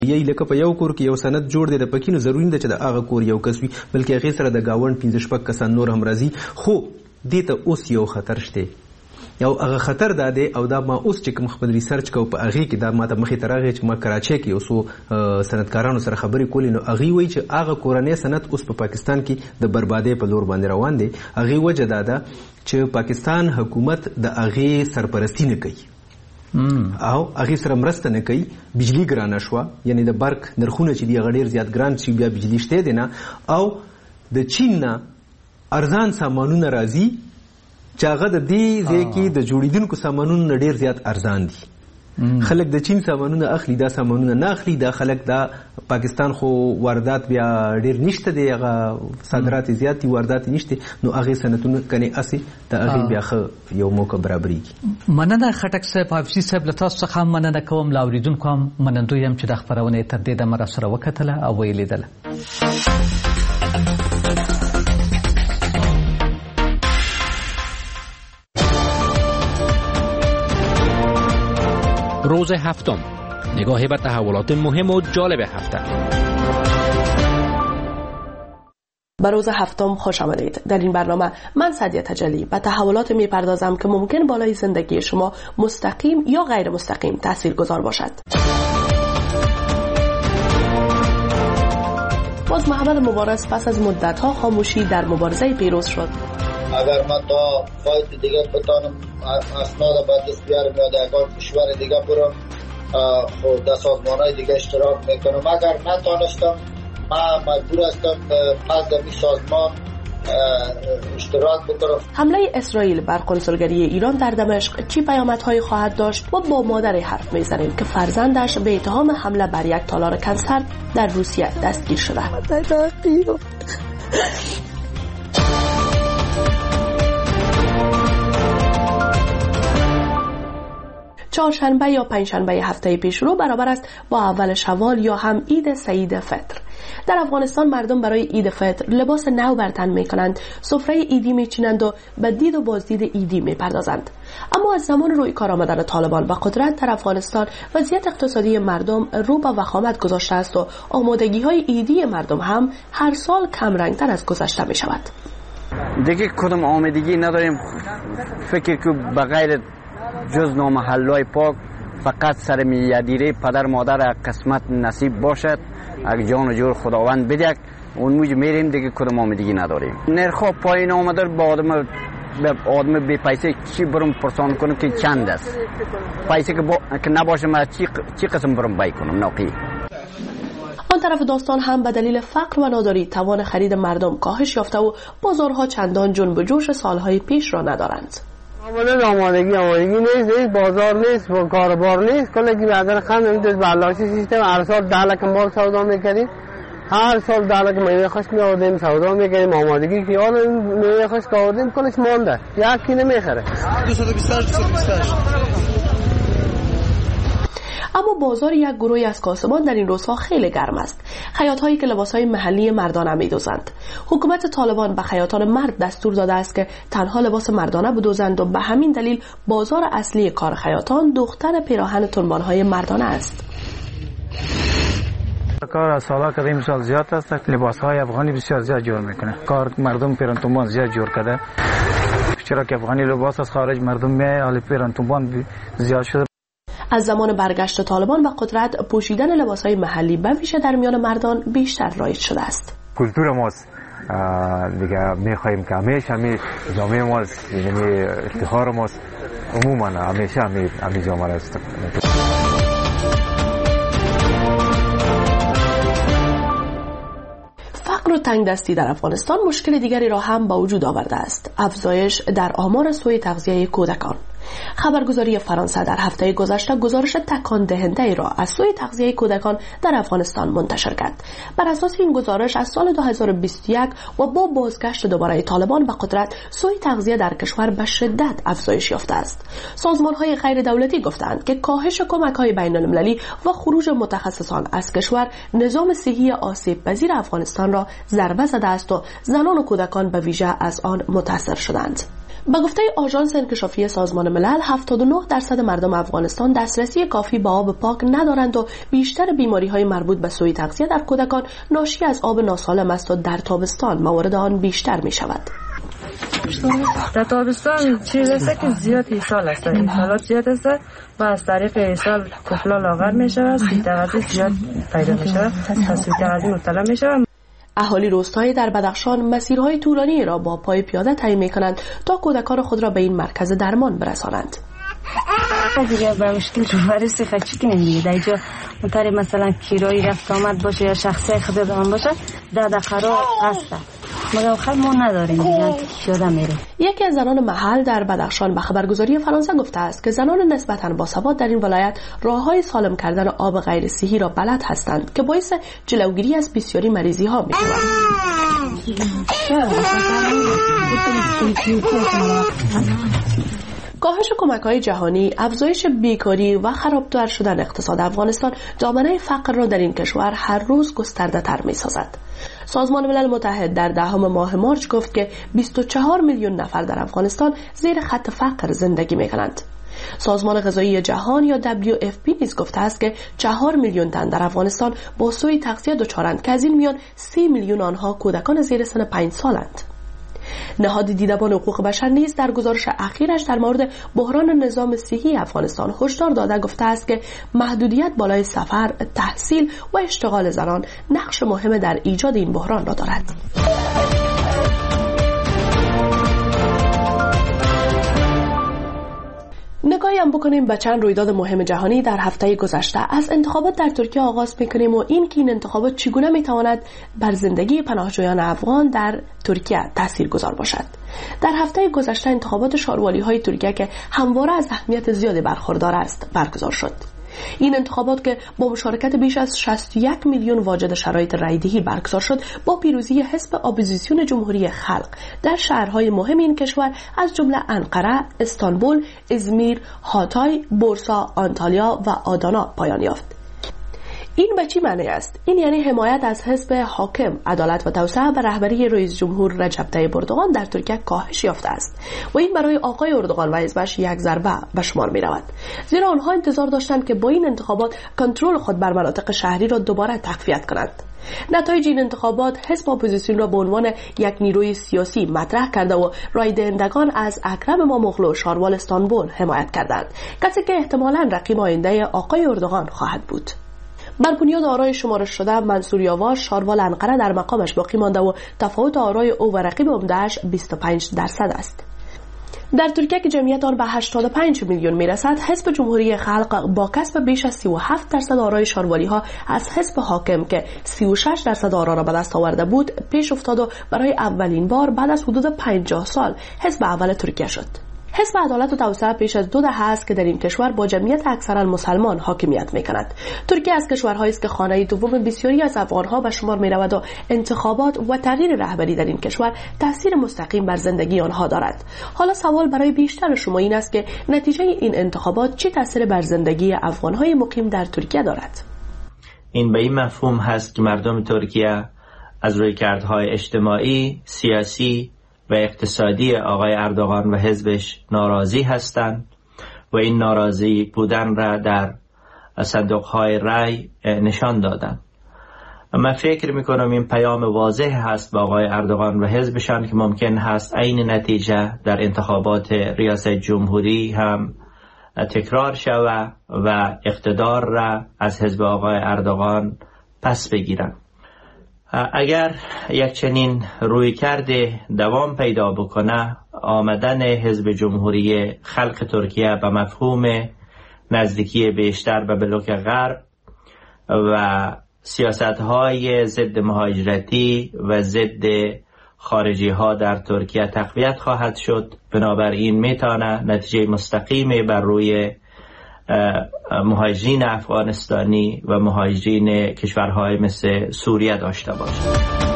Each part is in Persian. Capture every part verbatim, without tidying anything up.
یی لکه په یو کور کې یو سند جوړ دی د پکې نو ضروري نه چې د هغه کور یو کس وي بلکې هغې سره د ګاونډ پنځه شپږ کسان نور هم راځي. خو دې ته اوس یو خطر شته، یو هغه خطر دا دی او دا ما اوس چې کوم خپل ریسرچ کو په هغې کې دا ما ته مخې ته راغی چې ما کراچۍ کې یو څو سندکارانو سره خبرې کولې نو هغوی وایي چې هغه کورنی سند اوس په پاکستان کې د بربادۍ په لور باندې روان دی. هغې وجه دا ده چې پاکستان حکومت د هغې سرپرستی نه کوي او هغې سره مرسته نه کوي. بجلی ګرانه شوه، یعنې د برق نرخونه چې دي هغه ډېر زیات ګران چې بیا بجلی شته دی نه، او د چین نه ارزان سامانونه راځي چې هغه د دې ځای کې د جوړېدونکو سامانونو نه ډېر زیات ارزان دي. خلک د چین سامانونه اخلي، دا سامانونه نه اخلي. دا خلک دا پاکستان خو واردات بیا ډېر نشته دی، هغه صادرات یې زیات دي، واردات یې نشته، نو هغې صنعتونه کنې هسې د هغې بیا ښه یو موقع برابرېږي. مننه خټک صاحب، حافظي صاحب له تاسو څخه هم مننه کوم، له اورېدونکو هم منندوی یم چې دا خپرونه یې تر دې دمه راسره وکتله او ویې لیدله. روز هفتم، نگاهی به تحولات مهم و جالب هفته. به روز هفتم خوش آمدید. در این برنامه من سعدیه تجلی به تحولات میپردازم که ممکن بالای زندگی شما مستقیم یا غیر مستقیم تاثیرگذار باشد. باز محمد مبارز پس از مدت‌ها خاموشی در مبارزه پیروز شد. اگر من تا فایت دیگه بتانم اسناد بعد دست بیارم یا در اگر کشور دیگه برم خود در سازمانهای دیگه اشتراک میکنم. اگر نتانستم من مجبور هستم پس در این سازمان اشتراک بکنم. حمله اسرائیل بر کنسولگری ایران در دمشق چی پیامدهایی خواهد داشت و با مادر حرف میزنیم که فرزندش به اتهام حمله بر یک تالار کنسرت در روسیه دستگیر شده. چهارشنبه یا پنجشنبه هفته پیشرو برابر است با اول شوال یا هم عید سعید فطر. در افغانستان مردم برای عید فطر لباس نو بر تن می‌کنند، سفره عیدی می‌چینند و به دید و بازدید عیدی می‌پردازند. اما از زمان روی کار آمدن طالبان به قدرت در افغانستان وضعیت اقتصادی مردم رو به وخامت گذاشته است و آمادگی‌های عیدی مردم هم هر سال کم رنگ‌تر از گذشته می‌شود. دیگه کدام آمادگی نداریم، فکر که به غیر جز نامحلای پاک فقط سر میادیره پدر مادر قسمت نصیب باشد، اگه جان و جور خداوند بدهد اون موج میریم، دیگه کدام آمادگی نداریم. نرخ پایین آمده، با آدم به آدم بی پیسه چی برم پرسان کنم که چند است، پیسه که, با... که نباشه من چی... چی قسم برم بای کنم ناقی. آن طرف داستان هم به دلیل فقر و ناداری توان خرید مردم کاهش یافته و بازارها چندان جنب و جوش سالهای پیش را ندارند. آماده آمادگی آمادگی نیست، نیست بازار نیست و کاربار نیست. کلی که بعدن خم نمیدونید برداشتی سیستم هر سال ده لک مال سودا میکردیم، هر سال ده لک میوه خشک میآوردیم سودا میکردیم. آمادگی که آن میوه خشک آوردیم کلش مانده، یکی نمیخره. دویست و بیست و هشت دویست و بیست و هشت. اما بازار یک گروهی از کاسبان در این روزها خیلی گرم است. خیاط‌هایی که لباس‌های محلی مردانه می‌دوزند. حکومت طالبان به خیاطان مرد دستور داده است که تنها لباس مردانه بدوزند و به همین دلیل بازار اصلی کار خیاطان دختر پیراهن تنبان‌های مردانه است. کار از سالا که این سال زیاد است، لباس‌های افغانی بسیار زیاد جور میکنه. کار مردم پیراهن تنبان زیاد جور کرده. چرا که افغانی لباس از خارج مردم میاد، حالا پیراهن تنبان زیاد شده. از زمان برگشت طالبان به قدرت پوشیدن لباسهای محلی به ویژه در میان مردان بیشتر رایج شده است. کلتور ماست دیگه، میخواهیم که همیشه همی جامعه ماست، یعنی افتخار ماست، عموما همیشه همی همی جامعه است. فقر و تنگ دستی در افغانستان مشکل دیگری را هم با وجود آورده است: افزایش در آمار سوء تغذیه کودکان. خبرگزاری فرانسه در هفته گذشته گزارش تکان دهنده ای را از سوء تغذیه کودکان در افغانستان منتشر کرد. بر اساس این گزارش از سال دو هزار و بیست و یک و با بازگشت دوباره طالبان به قدرت سوء تغذیه در کشور به شدت افزایش یافته است. سازمان‌های غیر دولتی گفتند که کاهش کمک‌های بین‌المللی و خروج متخصصان از کشور نظام صحی آسیب پذیر افغانستان را ضربه زده است و زنان و کودکان به ویژه از آن متاثر شدند. به گفته آژانس انکشافی سازمان ملل، هفتاد و نه درصد مردم افغانستان دسترسی کافی به آب پاک ندارند و بیشتر بیماری‌های مربوط به سوء تغذیه در کودکان ناشی از آب ناسالم است و در تابستان موارد آن بیشتر می‌شود. در تابستان چیز است که زیاد ایصال است، ایصالات زیاد است و از طریق ایصال کفلا لاغر می‌شود، سوء تغذیه زیاد پیدا می‌شود، پس سوء تغذیه مبتلا می‌شود. اهالی روستایی در بدخشان مسیرهای طولانی را با پای پیاده طی می‌کنند تا کودکان خود را به این مرکز درمان برسانند. دیگه با مشکل تو بررسی خچی کنیم دیگه در اینجا مطاری مثلا کرایی رفت آمد باشه یا شخصی خود دارم باشه در دقیقه هسته مگر خیلی ما نداریم دیگه پیاده میریم. یکی از زنان محل در بدخشان به خبرگزاری فرانسه گفته است که زنان نسبتاً باسواد در این ولایت راههای سالم کردن آب غیر صحی را بلد هستند که باعث جلوگیری از بسیاری مریضی ها می‌شود. کاهش کمک‌های جهانی، افزایش بیکاری و خرابتر شدن اقتصاد افغانستان دامنه فقر را در این کشور هر روز گسترده‌تر می‌سازد. سازمان ملل متحد در دهم ماه مارچ گفت که بیست و چهار میلیون نفر در افغانستان زیر خط فقر زندگی می‌کنند. سازمان غذایی جهان یا دبلیو اف پی نیز گفته است که چهار میلیون تن در افغانستان با سوء تغذیه دچارند که از این میان سی میلیون آنها کودکان زیر سن پنج سالند. نهاد دیدبان حقوق بشر نیز در گزارش اخیرش در مورد بحران نظام صحی افغانستان هشدار داده گفته است که محدودیت بالای سفر، تحصیل و اشتغال زنان نقش مهم در ایجاد این بحران را دارد. نگاهی هم بکنیم به چند رویداد مهم جهانی در هفته گذشته. از انتخابات در ترکیه آغاز می‌کنیم و این که این انتخابات چگونه می‌تواند بر زندگی پناهجویان افغان در ترکیه تاثیرگذار باشد. در هفته گذشته انتخابات شاروالی‌های ترکیه که همواره از اهمیت زیادی برخوردار است برگزار شد. این انتخابات که با مشارکت بیش از شصت و یک میلیون واجد شرایط رایدهی برگزار شد، با پیروزی حزب اپوزیسیون جمهوری خلق در شهرهای مهم این کشور از جمله انقره، استانبول، ازمیر، هاتای، بورسا، آنتالیا و آدانا پایان یافت. این به چی معنی است؟ این یعنی حمایت از حزب حاکم عدالت و توسعه به رهبری رئیس جمهور رجب طیب اردوغان در ترکیه کاهش یافته است و این برای آقای اردوغان و حزبش یک ضربه به شمار می رود، زیرا آنها انتظار داشتند که با این انتخابات کنترل خود بر مناطق شهری را دوباره تقویت کنند. نتایج این انتخابات حزب اپوزیسیون را به عنوان یک نیروی سیاسی مطرح کرده و رای دهندگان از اکرم اماموغلو شاروال استانبول حمایت کردند، کسی که احتمالاً رقیب آینده آقای اردوغان خواهد بود. بر بنیاد آرای شمارش شده، منصور یاور شاروال انقره در مقامش باقی مانده و تفاوت آرای او و رقیب عمده‌اش بیست و پنج درصد است. در ترکیه که جمعیت آن به هشتاد و پنج میلیون میرسد، حزب جمهوری خلق با کسب بیش از سی و هفت درصد آرای شاروالی ها از حزب حاکم که سی و شش درصد آرا را به دست آورده بود پیش افتاد و برای اولین بار بعد از حدود پنجاه سال حزب اول ترکیه شد. حزب عدالت و توسعه پیش از دو دهه است که در این کشور با جمعیت اکثرا مسلمان حاکمیت می‌کند. ترکیه از کشورهایی است که خانه دوم بسیاری از افغان‌ها به شمار می‌رود و انتخابات و تغییر رهبری در این کشور تأثیر مستقیم بر زندگی آنها دارد. حالا سوال برای بیشتر شما این است که نتیجه این انتخابات چه تأثیر بر زندگی افغان‌های مقیم در ترکیه دارد؟ این به این مفهوم هست که مردم ترکیه از رویکردهای اجتماعی، سیاسی و اقتصادی آقای اردوغان و حزبش ناراضی هستند و این ناراضی بودن را در صندوق‌های رای نشان دادند. من فکر میکنم این پیام واضح هست با آقای اردوغان و حزبشان که ممکن هست عین نتیجه در انتخابات ریاست جمهوری هم تکرار شود و اقتدار را از حزب آقای اردوغان پس بگیرند. اگر یک چنین روی کرده دوام پیدا بکنه، آمدن حزب جمهوری خلق ترکیه به مفهوم نزدیکی بیشتر به بلوک غرب و سیاست‌های ضد مهاجرتی و ضد خارجی ها در ترکیه تقویت خواهد شد. بنابراین میتونه نتیجه مستقیمی بر روی مهاجرین افغانستانی و مهاجرین کشورهای مثل سوریه داشته باشد.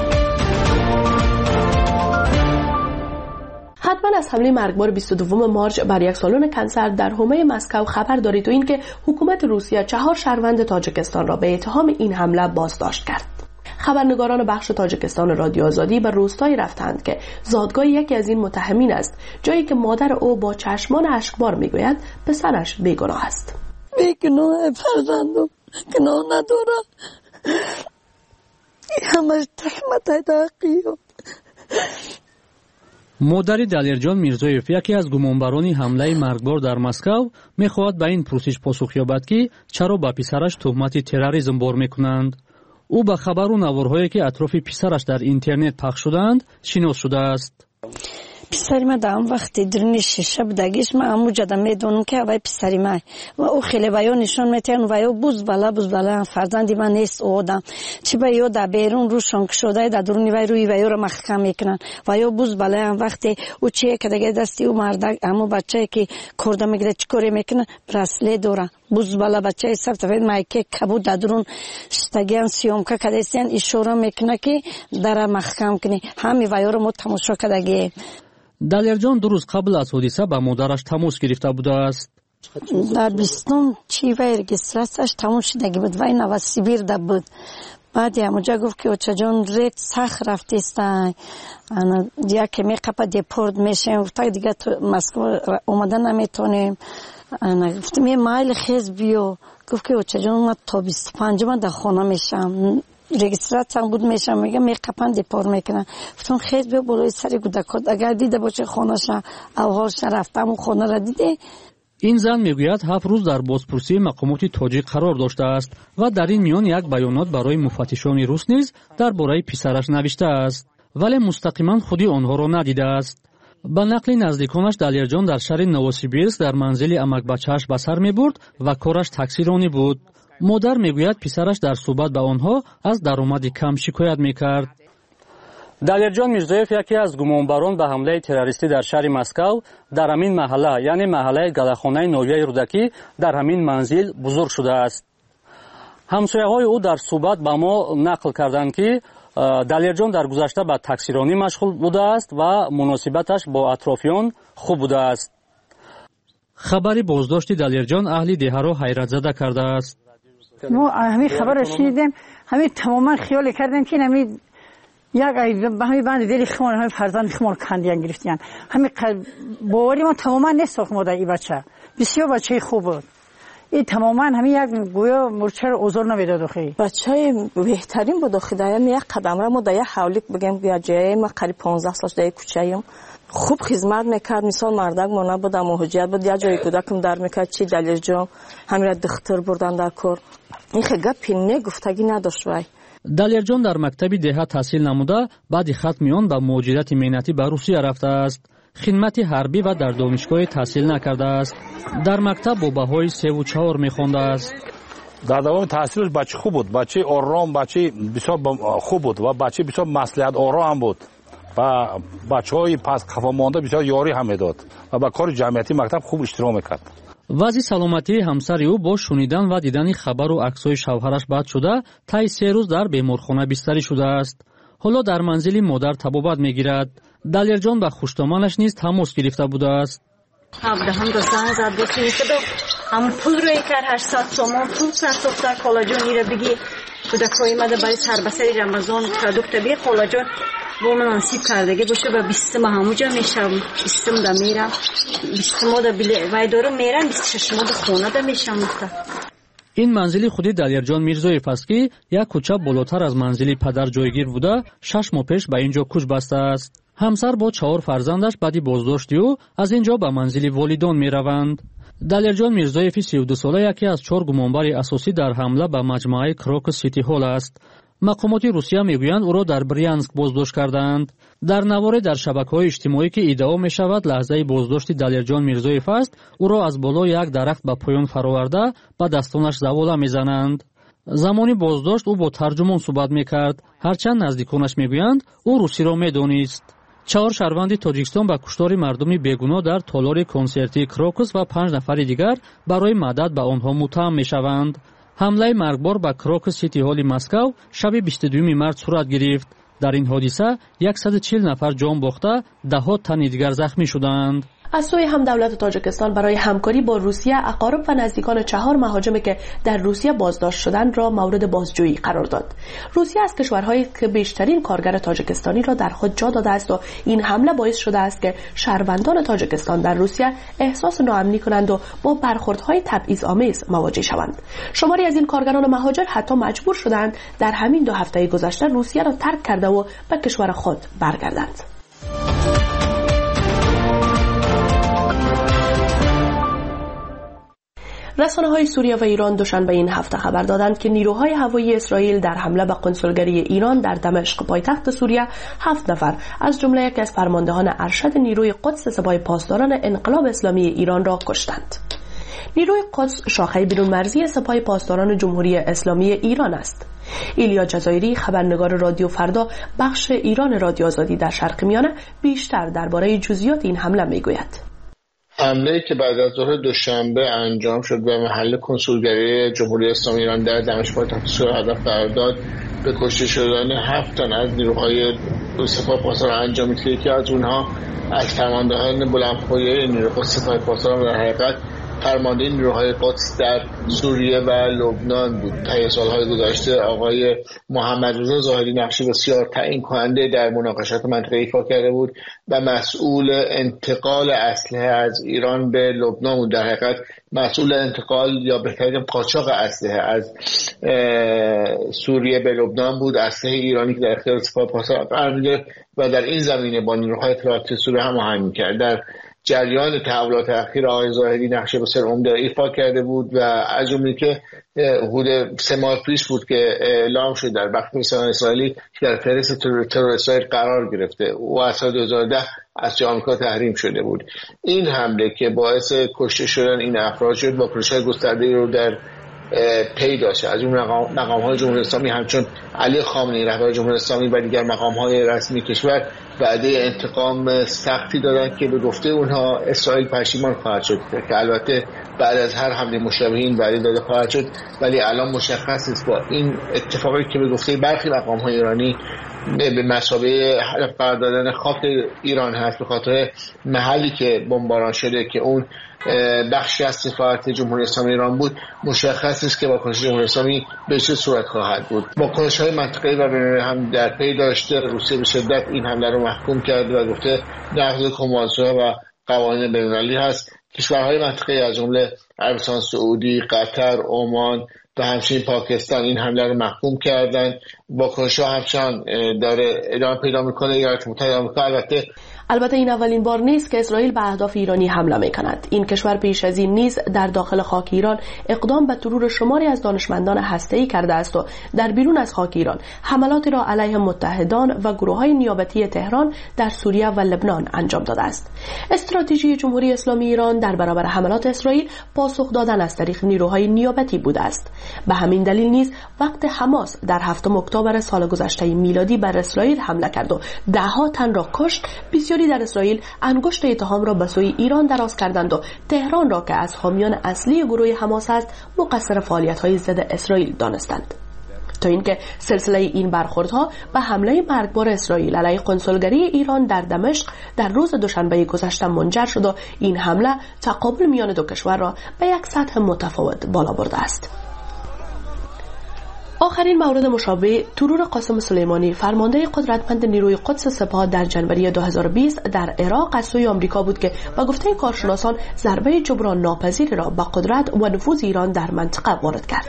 حتما از حمله مرگبار بیست و دوم مارچ بر یک سالن کنسرت در حومه مسکو خبر دارید و اینکه حکومت روسیه چهار شهروند تاجیکستان را به اتهام این حمله بازداشت کرد. خبرنگاران بخش تاجیکستان رادیو آزادی به روستایی رفتند که زادگاه یکی از این متهمین است، جایی که مادر او با چشمان اشکبار میگوید پسرش بیگناه است. بیگناه فرزندم، گناه نداره، همش تهمت حقیقی. مادر دلیرجان میرزایف، یکی از گمانباران حمله مرگبار در مسکو، میخواهد به این پرسش پاسخ یابد که چرا به پسرش تهمت تروریسم بار میکنند. او به خبر و نوارهایی که اطراف پسرش در اینترنت پخش شدند شناس شده است. پسری ما در وقتی درنی شیشه بودگیش ما همو جدا میدونم که اوی پسری ما و او خیلی ویو نشان میتین ویو بوز بالا بوز بالا فرزندی من نیست او آدم چی ویو در بیرون روشان شده در درونی وی روی ویو رو محکم میکنن ویو بوز بالا وقتی او چیه که دیگه دستی او مردک همو بچه که کرده میگیره چکوری میکنه برسله دوره بوز بالا بچه سب تفید مایکه کبود در درون شتگیان سیومکه کدیستین اشاره میکنه که در محکم کنی همی ویو رو متماشا کدگی. دلیرجان دو روز قبل از حادثه با مادرش تماس گرفته بوده است. در بیستم چی وی رگستراسیش تمام شدگی بود وی نو سیبیر ده بود. بعد همونجا گفت که اوچه جان ریت سخ رفته است دیگه که می قپا دیپورد میشیم تا دیگه تو مسکو اومدن نمیتونیم. گفت می مایل خیز بیو گفت که اوچه جان ما تا بیست پنجم در خانه میشم رگسترات هم بود میشم میگم می قپن دیپور میکنن گفتم خیز بیو بلوی سری گودکات اگر دیده باشه خانهش اوهاش رفتم و خانه را دیده. این زن میگوید هفت روز در بازپرسی مقامات تاجیک قرار داشته است و در این میان یک بیانات برای مفتشان روس نیز درباره پسرش نوشته است ولی مستقیما خودی آنها را ندیده است. با نقل نزدیکانش دلیرجان در شهر نووسیبیرسک در منزل امک بچه‌اش به سر میبرد و کارش تاکسیرانی بود. مادر میگوید پسرش در صحبت با آنها از درآمد کم شکایت میکرد. دلیرجان میرزایف یکی از گمانباران به حمله تروریستی در شهر مسکو در همین محله یعنی محله گلاخانه نویه رودکی در همین منزل بزرگ شده است. همسایه‌های او در صحبت با ما نقل کردند که دلیرجان در گذشته به تاکسیرانی مشغول بوده است و مناسبتش با اطرافیان خوب بوده است. خبری بازداشت دلیرجان اهل دهه را حیرت زده کرده است. ما همین خبر را شنیدیم همین تماما خیال کردیم که همین یک به همین بند دلی خمار همین فرزند خمار کندیان گرفتیان همین باوری ما تماما نساخت ما در این بچه بسیار بچه خوب بود. این تماما همین یک گویا مرچه رو اوزار نمیداد داخلی بچه بهترین بود داخلی دایم یک قدم را ما در یک حولیک بگیم بیا جایی ما قریب پانزده سالش در یک کوچه‌ایم خوب خدمت میکرد مثال مردک ما نبود اما حجیت بود یا جایی کودکم در میکرد چی دلیل جام همین را دختر بردن در کار این خیلی پینه گفتگی نداشت وای. دلیرجان در مکتب دهه تحصیل نموده بعد ختم آن به مهاجرت مهنتی به روسیه رفته است. خدمت حربی و در دانشگاه تحصیل نکرده است. در مکتب با بهای سه و چهار میخوانده است. در دوام تحصیلش بچه خوب بود، بچه آرام، بچه بسیار خوب بود و بچه بسیار مصلحت آرام بود و بچهای پس خفا مانده بسیار یاری هم میداد و با کار جمعیتی مکتب خوب اشتراک میکرد. وضع سلامتی همسر او با شنیدن و دیدن خبر و عکس‌های شوهرش بد شده طی سه روز در بیمارخانه بستری شده است. حالا در منزل مادر طبابت میگیرد. دلیرجان با خوشتامانش نیز تماس گرفته بوده است. هم دو زنگ زد گفت می‌خواد هم پول روی کار هر ساعت شما پول ساخت کلاژن میره بگی کودکای ماده برای سربسری رمضان پروداکت بی کلاژن با من نصیب کردگی باشه و بیست ماه همونجا میشم بیست ماه دا میرم بیست ماه دا بله وای دارم میرم بیست و شش ماه دا خونه دا میشم. این منزل خودی دلیرجان میرزایف است که یک کوچه بالاتر از منزل پدر جایگیر بوده شش ماه پیش به اینجا کوچ بسته است. همسر با چهار فرزندش بعد بازداشت او از اینجا به منزل والدان میروند. دلیرجان میرزایف سی و دو ساله یکی از چهار گمانبار اساسی در حمله به مجمع کراکوس سیتی هال است. مقامات روسیه میگویند او را در بریانسک بازداشت کردند. در نوار در شبکه‌های اجتماعی که ادعا می‌شود لحظه بازداشت دلیرجان میرزایف است، او را از بالا یک درخت به پایان فراورده با دستانش زواله میزنند. زمانی بازداشت او با ترجمان صحبت میکرد، هرچند نزدیکانش میگویند او روسی را میدانست. چهار شهروند تاجیکستان با کشتار مردمی بیگناه در تالار کنسرتی کراکوس و پنج نفر دیگر برای مدد به آنها متهم میشوند. حمله مرگبار به کراکوس سیتی هال مسکو شب بیست و دوم مارس صورت گرفت. در این حادثه صد و چهل نفر جان باخته، ده ها تن دیگر زخمی شدند. از سوی هم دولت تاجیکستان برای همکاری با روسیه اقارب و نزدیکان چهار مهاجمی که در روسیه بازداشت شدند را مورد بازجویی قرار داد. روسیه از کشورهایی که بیشترین کارگر تاجیکستانی را در خود جا داده است و این حمله باعث شده است که شهروندان تاجیکستان در روسیه احساس ناامنی کنند و با برخوردهای تبعیض‌آمیز مواجه شوند. شماری از این کارگران مهاجر حتی مجبور شدند در همین دو هفته گذشته روسیه را ترک کرده و به کشور خود برگردند. رسانه‌های سوریه و ایران دوشنبه این هفته خبر دادند که نیروهای هوایی اسرائیل در حمله به کنسولگری ایران در دمشق پایتخت سوریه هفت نفر از جمله یکی از فرماندهان ارشد نیروی قدس سپاه پاسداران انقلاب اسلامی ایران را کشتند. نیروی قدس شاخه بیرونمرزی سپاه پاسداران جمهوری اسلامی ایران است. ایلیا جزایری خبرنگار رادیو فردا بخش ایران رادیو آزادی در شرق میانه بیشتر درباره جزئیات این حمله میگوید. حمله‌ای که بعد از ظهر دوشنبه انجام شد به محل کنسولگری جمهوری اسلامی ایران در دمشق پایتخت سوریه هدف قرار داد به کشته شدن هفت تن از نیروهای سپاه پاسداران انجامید که یکی از اونها از فرماندهان بلندپایه نیروی قدس سپاه پاسداران در حقیقت فرمانده نیروهای قدس در سوریه و لبنان بود. طی سالهای گذشته آقای محمد رضا ظاهری نقشی بسیار تعیین کننده در مناقشات منطقه‌ای ایفا کرده بود و مسئول انتقال اسلحه از ایران به لبنان بود. در حقیقت مسئول انتقال یا بهترین قاچاق اسلحه از سوریه به لبنان بود. اسلحه ایرانی که در اختیار سپاه پاسداران قرار می‌گرفت و در این زمینه با نیروهای اطلاعاتی سوریه هماهنگ می‌کرد. در جریان تحولات اخیر آقای ظاهری نقشه بسیار عمده ایفا کرده بود و از جمله که حدود سه ماه پیش بود که اعلام شد در بخش رسانه‌های اسرائیلی که در فهرست ترور اسرائیل قرار گرفته و از سال دو هزار و ده از آمریکا تحریم شده بود. این حمله که باعث کشته شدن این افراد شد با واکنش‌های گسترده‌ای رو در پی داشته. از اون مقام های جمهوری اسلامی همچون علی خامنه‌ای رهبر جمهوری اسلامی و دیگر مقام های رسمی کشور وعده انتقام سختی دادند که به گفته اونها اسرائیل پشیمان خواهد شد که البته بعد از هر حمله مشابه این وعده داده خواهد شد، ولی الان مشخص است با این اتفاقی که به گفته برخی مقام های ایرانی به مثابه قرار دادن خاک ایران هست به خاطر محلی که بمباران شده که اون بخشی از سفارت جمهوری اسلامی ایران بود، مشخص است که واکنش جمهوری اسلامی به چه صورت خواهد بود. واکنش‌های منطقه‌ای و بین‌المللی هم در پی داشته. روسیه به شدت این حمله رو محکوم کرد و گفته نقض کنوانسیون‌ها و قوانین بین‌المللی هست. کشورهای منطقه‌ای از جمله عربستان سعودی، قطر، عمان و همچنین پاکستان این حمله رو محکوم کردن. واکنش‌ها همچنان داره ادامه پیدا می‌کنه. ایالات متحده آمریکا البته البته این اولین بار نیست که اسرائیل به اهداف ایرانی حمله می‌کند. این کشور پیش از این نیز در داخل خاک ایران اقدام به ترور شماری از دانشمندان هسته‌ای کرده است و در بیرون از خاک ایران حملاتی را علیه متحدان و گروه‌های نیابتی تهران در سوریه و لبنان انجام داده است. استراتژی جمهوری اسلامی ایران در برابر حملات اسرائیل پاسخ دادن از طریق نیروهای نیابتی بوده است. به همین دلیل نیز وقت حماس در هفتم اکتبر سال گذشته میلادی بر اسرائیل حمله کرد و ده‌ها تن را کشت، بسیاری در اسرائیل انگشت اتهام را به سوی ایران دراز کردند و تهران را که از حامیان اصلی گروه حماس است مقصر فعالیت‌های ضد اسرائیل دانستند. تا اینکه سلسله این برخوردها به حمله مرگبار اسرائیل علیه کنسولگری ایران در دمشق در روز دوشنبه گذشته منجر شد و این حمله تقابل میان دو کشور را به یک سطح متفاوت بالا برده است. آخرین مورد مشابه ترور قاسم سلیمانی فرمانده قدرتمند نیروی قدس سپاه در جنوری دو هزار و بیست در عراق از سوی آمریکا بود که با گفته کارشناسان ضربه جبران ناپذیر را به قدرت و نفوذ ایران در منطقه وارد کرد.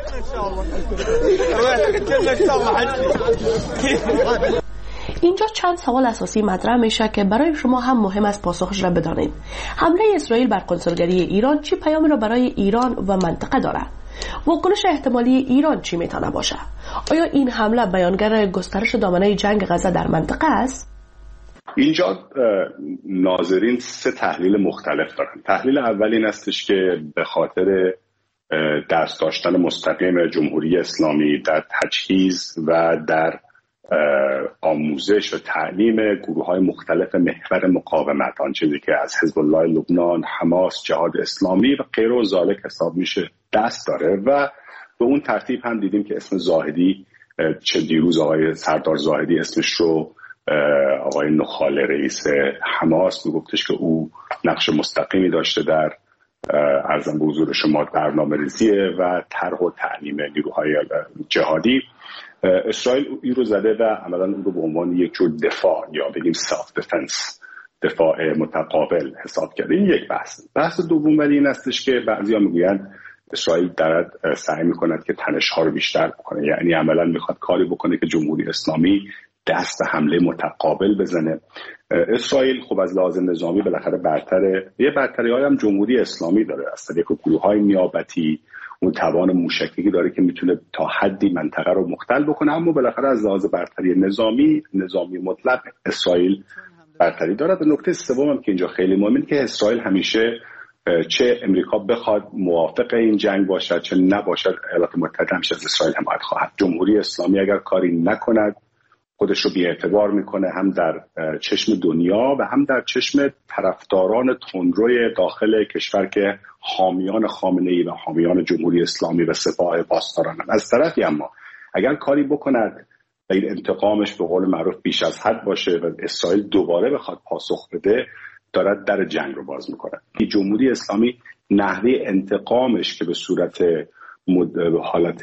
اینجا چند سوال اساسی مطرح میشه که برای شما هم مهم است پاسخش را بدانید. حمله اسرائیل بر کنسولگری ایران چه پیامی را برای ایران و منطقه دارد؟ واکنش احتمالی ایران چی میتونه باشه؟ آیا این حمله بیانگر گسترش دامنه جنگ غزه در منطقه است؟ اینجا ناظرین سه تحلیل مختلف دارن. تحلیل اول این استش که به خاطر دست داشتن مستقیم جمهوری اسلامی در تجهیز و در آموزش و تعلیم گروه های مختلف محور مقاومت، آن چیزی که از حزب الله لبنان، حماس، جهاد اسلامی و غیر و ذالک حساب میشه دست داره و به اون ترتیب هم دیدیم که اسم زاهدی، چه دیروز آقای سردار زاهدی اسمش رو آقای نخال رئیس حماس میگفتش که او نقش مستقیمی داشته در ارزم به حضور شما برنامه ریزیه و طرح و تعلیم نیروهای جهادی. اسرائیل این رو زده و عملا اون رو به عنوان یک جور دفاع یا بگیم سلف دفنس، دفاع متقابل حساب کرده. این یک بحث. بحث دوم ولی این استش که بعضیا میگویند اسرائیل دارد سعی میکند که تنش‌ها رو بیشتر بکنه، یعنی عملا میخواد کاری بکنه که جمهوری اسلامی دست به حمله متقابل بزنه. اسرائیل خب از لحاظ نظامی بالاخره برتره، یه برتری‌های هم جمهوری اسلامی داره از طریق گروه‌های نیابتی، اون توان موشکی داره که میتونه تا حدی منطقه رو مختل بکنه، اما بالاخره از لحاظ برتری نظامی نظامی مطلق اسرائیل برتری دارد. و نکته سوم هم که اینجا خیلی مهمه که اسرائیل همیشه چه امریکا بخواد موافق این جنگ باشد چه نباشد، ایالات متحده همیشه از اسرائیل حمایت خواهد. جمهوری اسلامی اگر کاری نکند خودش رو بی‌اعتبار میکنه، هم در چشم دنیا و هم در چشم طرفداران تندروی داخل کشور که حامیان خامنه‌ای و حامیان جمهوری اسلامی و سپاه پاسدارانند. از طرفی اما اگر کاری بکند و این انتقامش به قول معروف بیش از حد باشه و اسرائیل دوباره بخواد پاسخ بده، دارد در جنگ رو باز میکنه. جمهوری اسلامی نحوه انتقامش که به صورت مد... حالت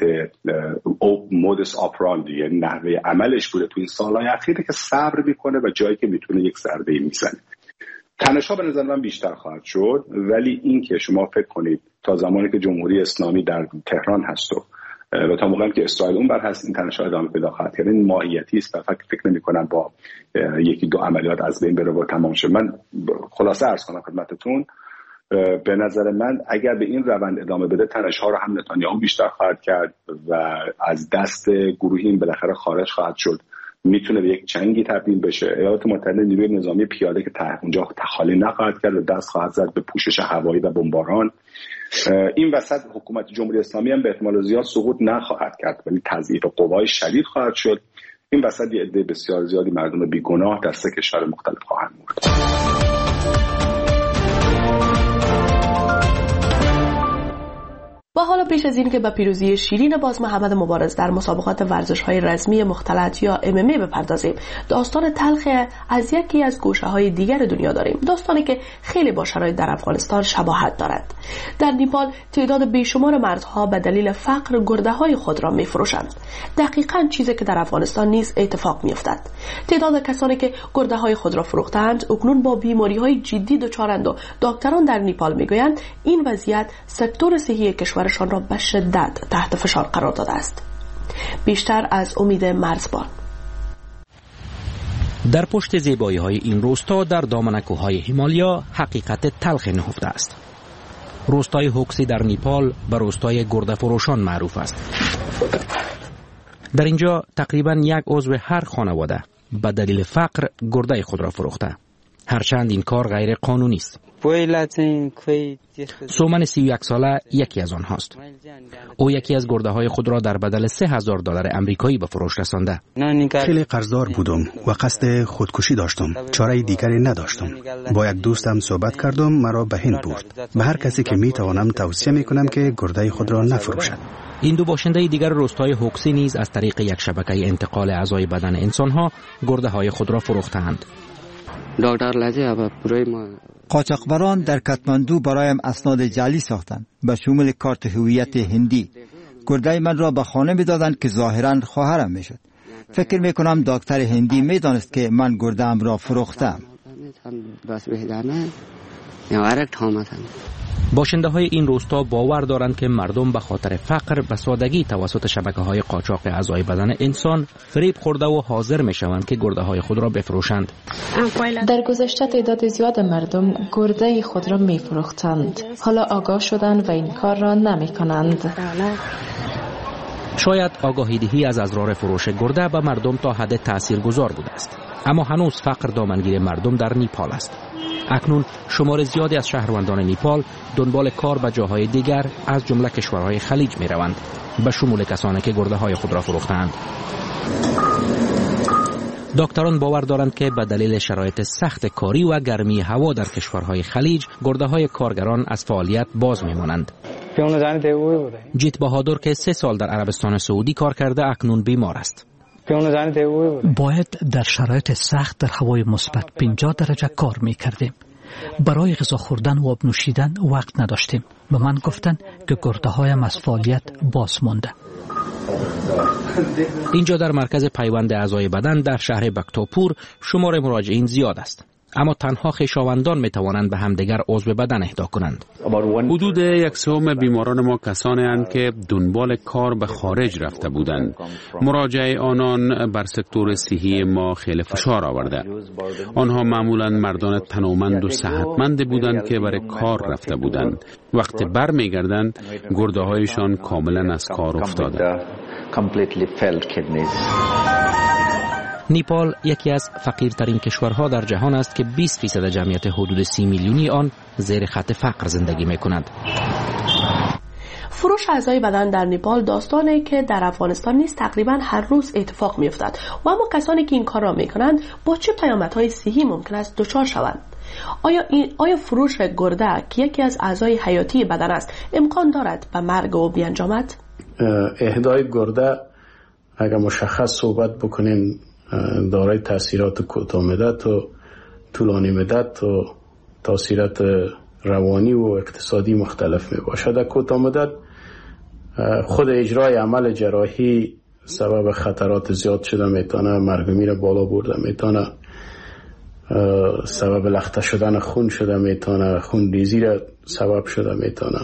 مودس آپراندی، یعنی نحوه عملش بوده تو این سالهای اخیره که صبر میکنه و جایی که میتونه یک ضربه میزنه. تنش‌ها به نظر من بیشتر خواهد شد، ولی این که شما فکر کنید تا زمانی که جمهوری اسلامی در تهران هست و و تا موقعی که اسرائیل اون بر هست، این تنش‌ها ادامه پیدا خواهد کرد. این ماهیتی است و فکر فکر نمی‌کنم با یکی دو عملیات از بین بره و تمام شه. من خلاصه عرض کنم خدمتتون، به نظر من اگر به این روند ادامه بده تنش‌ها رو هم نتانیاهو بیشتر خواهد کرد و از دست گروهی این بالاخره خارج خواهد شد، میتونه به یک جنگی تبدیل بشه. ایالات متحده نیروی نظامی پیاده که اونجا تخالی نخواهد کرد و دست خواهد زد به پوشش هوایی و بمباران. این وسط حکومت جمهوری اسلامی هم به احتمال زیاد سقوط نخواهد کرد، ولی تضعیف قوای شدید خواهد شد. این وسط یه عده بسیار زیادی مردم بیگناه در سه کشور مختلف خواهند مرد. و حالا پیش از این که به پیروزی شیرین باز محمد مبارز در مسابقات ورزش‌های رزمی مختلط یا ام ام ای بپردازیم، داستان تلخ از یکی از گوشه‌های دیگر دنیا داریم، داستانی که خیلی با شرایط در افغانستان شباهت دارد. در نیپال تعداد بیشمار مردها به دلیل فقر گرده‌های خود را می‌فروشند. دقیقاً چیزی که در افغانستان نیز اتفاق می‌افتد. تعداد کسانی که گرده‌های خود را فروختند اکنون با بیماری‌های جدی دچارند و دکتران در نیپال می‌گویند این وضعیت سکتور صحی کشور شان را به شدت تحت فشار قرار داده است. بیشتر از امید مرزبان. در پشت زیبایی های این روستا در دامن کوههای هیمالیا حقیقت تلخ نهفته است. روستای هوکسی در نیپال به روستای گرده فروشان معروف است. در اینجا تقریبا یک عضو هر خانواده به دلیل فقر گرده خود را فروخته، هرچند این کار غیر قانونی است. سومن سی و یک ساله یکی از آنهاست. او یکی از گرده های خود را در بدل سه هزار دلار آمریکایی به فروش رسانده. خیلی قرضدار بودم و قصد خودکشی داشتم. چاره دیگری نداشتم. با یک دوستم صحبت کردم، مرا به هند برد. به هر کسی که می توانم توصیه می کنم که گرده خود را نفروشد. این دو باشنده دیگر روستای هوکسی نیز از طریق یک شبکه انتقال اعضای بدن انسانها گرده های خود را فروختند. قاچاقبران در کاتماندو برایم اسناد جعلی ساختند به شمول کارت هویت هندی. گرده من را به خانه می‌دادند که ظاهراً خواهرم میشد. فکر می‌کنم دکتر هندی می‌دانست که من گرده‌ام را فروختم. باشنده های این روستا باور دارند که مردم به خاطر فقر به سادگی توسط شبکه های قاچاق اعضای بدن انسان فریب خورده و حاضر می شوند که گرده های خود را بفروشند. در گذشته تعداد زیاد مردم گرده خود را می فروختند. حالا آگاه شدند و این کار را نمی کنند. شاید آگاهی دهی از اضرار فروش گرده به مردم تا حد تأثیر گذار بوده است، اما هنوز فقر دامنگیر مردم در نیپال است. اکنون شمار زیادی از شهروندان نیپال دنبال کار به جاهای دیگر از جمله کشورهای خلیج می روند، به شمول کسانی که گرده های خود را فروختند. دکتران باور دارند که به دلیل شرایط سخت کاری و گرمی هوا در کشورهای خلیج گرده های کارگران از فعالیت باز می مانند. جیت بهادر که سه سال در عربستان سعودی کار کرده اکنون بیمار است. باید در شرایط سخت در هوای مثبت پنجاه درجه کار می کردیم. برای غذا خوردن و آب نوشیدن وقت نداشتیم. به من گفتن که گرده هایم از فعالیت باز مانده. اینجا در مرکز پیوند اعضای بدن در شهر بکتاپور شمار مراجعین زیاد است، اما تنها خویشاوندان می توانند به همدیگر عضو بدن اهدا کنند. حدود یک سوم بیماران ما کسانی اند که دنبال کار به خارج رفته بودند. مراجعه آنان بر سکتور صحی ما خیلی فشار آورده. آنها معمولا مردان تنومند و صحتمند بودند که برای کار رفته بودند. وقتی بر می گردند گرده هایشان کاملا از کار افتاده. نیپال یکی از فقیرترین کشورها در جهان است که بیست فیصد جمعیت حدود سی میلیونی آن زیر خط فقر زندگی می کنند. فروش اعضای بدن در نیپال داستانی که در افغانستان نیز تقریبا هر روز اتفاق می افتد و اما کسانی که این کار را می کنند با چه پیامدهای صحی ممکن است دچار شوند؟ آیا این آیا فروش گرده که یکی از اعضای حیاتی بدن است امکان دارد به مرگ او بیانجامد؟ اهدای گرده اگر مشخص صحبت بکنیم دارای تاثیرات کوتاه مدت و طولانی مدت و تاثیرات روانی و اقتصادی مختلف می باشد. در کوتاه مدت خود اجرای عمل جراحی سبب خطرات زیاد شده میتونه، مرگ میر بالا برده میتونه، سبب لخته شدن خون شده میتونه، خون ریزی را سبب شده میتونه،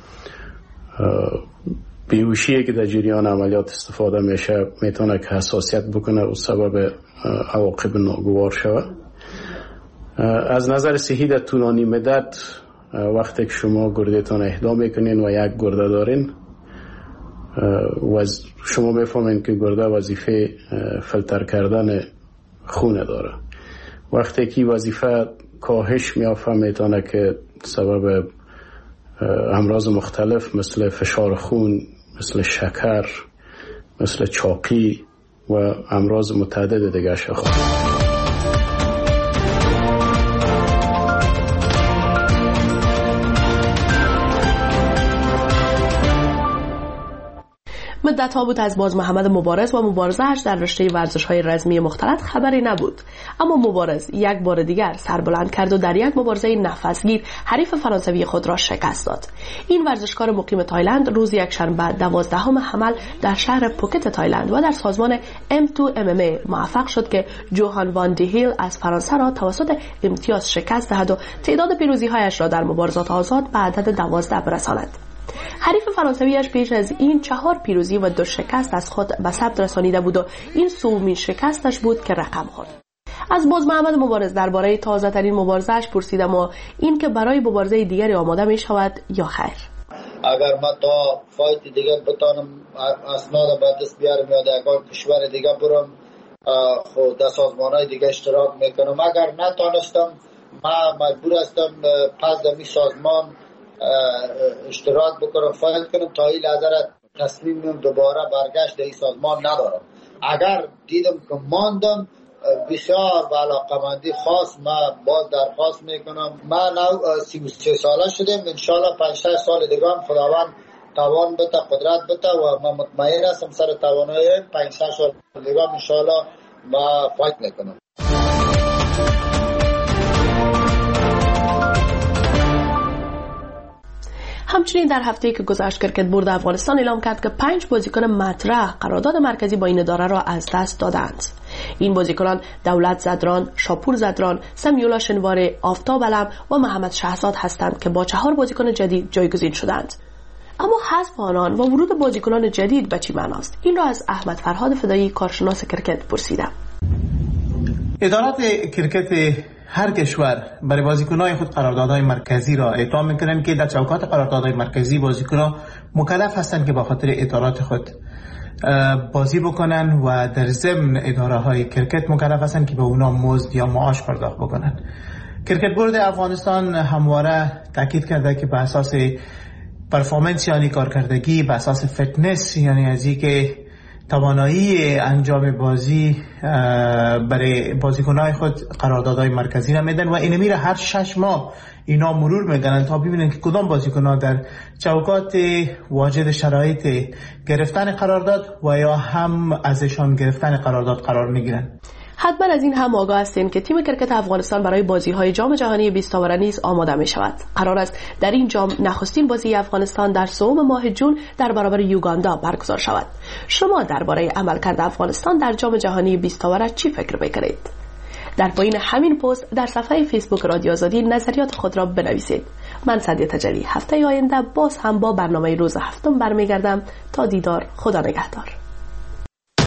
بیهوشی که در جریان عملیات استفاده میشه میتونه که حساسیت بکنه و سبب عواقب ناگوار شود. از نظر صحی در طولانی مدت وقتی که شما گردهتان اهدا میکنین و یک گرده دارین و شما میفهمین که گرده وظیفه فیلتر کردن خون داره، وقتی که وظیفه کاهش میافته میتونه که سبب امراض مختلف مثل فشار خون، مثل شکر، مثل چاقی و امراض متعدد دیگه شود. مدت ها بود از باز محمد مبارز و مبارزه‌اش در رشته ورزش‌های رزمی مختلط خبری نبود، اما مبارز یک بار دیگر سر بلند کرد و در یک مبارزه نفسگیر حریف فرانسوی خود را شکست داد. این ورزشکار مقیم تایلند روز یکشنبه دوازدهم حمل در شهر پوکت تایلند و در سازمان ام تو ام ام ای موفق شد که جوهان وان دی هیل از فرانسه را توسط امتیاز شکست دهد و تعداد پیروزی‌هایش را در مبارزات آزاد به عدد دوازده برساند. حریف فرانسویش پیش از این چهار پیروزی و دو شکست از خود به ثبت رسانیده بود و این سومین شکستش بود که رقم خورد. از باز محمد مبارز درباره تازه ترین مبارزه‌اش پرسیدم و این که برای مبارزه دیگری آماده می شود یا خیر. اگر من تا فایت دیگه بتانم اسناد به دست بیارم یا در کشور دیگه برم خود در سازمان‌های دیگه اشتراک میکنم، اگر نتانستم من مجبور هستم پس در می سازمان اشتراک بکنم فایت کنم تا این لحظه تصمیم دوباره برگشت در این سازمان ندارم. اگر دیدم که ماندم بسیار با علاقمندی خاص من باز درخواست میکنم. من سی و سه ساله شدم، انشالله پنج شش سال دیگه هم خداوند توان بده، قدرت بده و من مطمئن هستم سر توانایی پنج شش سال دیگه هم انشالله من فایت میکنم. همچنین در هفته‌ای که گذشت کرکت بورد افغانستان اعلام کرد که پنج بازیکن مطرح قرارداد مرکزی با این اداره را از دست دادند. این بازیکنان دولت زدران، شاپور زدران، سمیولا شنواری، آفتاب علم و محمد شهزاد هستند که با چهار بازیکن جدید جایگزین شدند. اما حذف آنان و ورود بازیکنان جدید به چه معناست؟ این را از احمد فرهاد فدایی کارشناس کرکت پرسیدم. ادارات کرکت هر کشور برای بازیکنان خود قراردادهای مرکزی را اعطا میکنند که در چوکات قراردادهای مرکزی بازیکنان مکلف هستند که با خاطر ادارات خود بازی بکنن و در ضمن اداره های کرکت مکلف هستند که به اونا مزد یا معاش پرداخت بکنن. کرکت بورد افغانستان همواره تاکید کرده که به اساس پرفورمنس یعنی کارکردگی، به اساس فیتنس یعنی از اینکه توانایی انجام بازی برای بازیکن‌های خود قراردادهای مرکزی را میدن و این میره هر شش ماه اینا مرور میکنن تا ببینن که کدام بازیکن‌ها در چوکات واجد شرایط گرفتن قرارداد و یا هم ازشان گرفتن قرارداد قرار میگیرن. حتما از این هم آگاه هستین که تیم کرکت افغانستان برای بازی‌های جام جهانی بیست آوره نیز آماده می شود. قرار است در این جام نخستین بازی افغانستان در سوم ماه جون در برابر یوگاندا برگزار شود. شما درباره عملکرد افغانستان در جام جهانی بیست آوره چی فکر می‌کنید؟ در پایین همین پست در صفحه فیسبوک رادیو آزادی نظریات خود را بنویسید. من سعدیه تجلی هفته آینده باز هم با برنامه روز هفتم برمیگردم. تا دیدار، خدا نگهدار.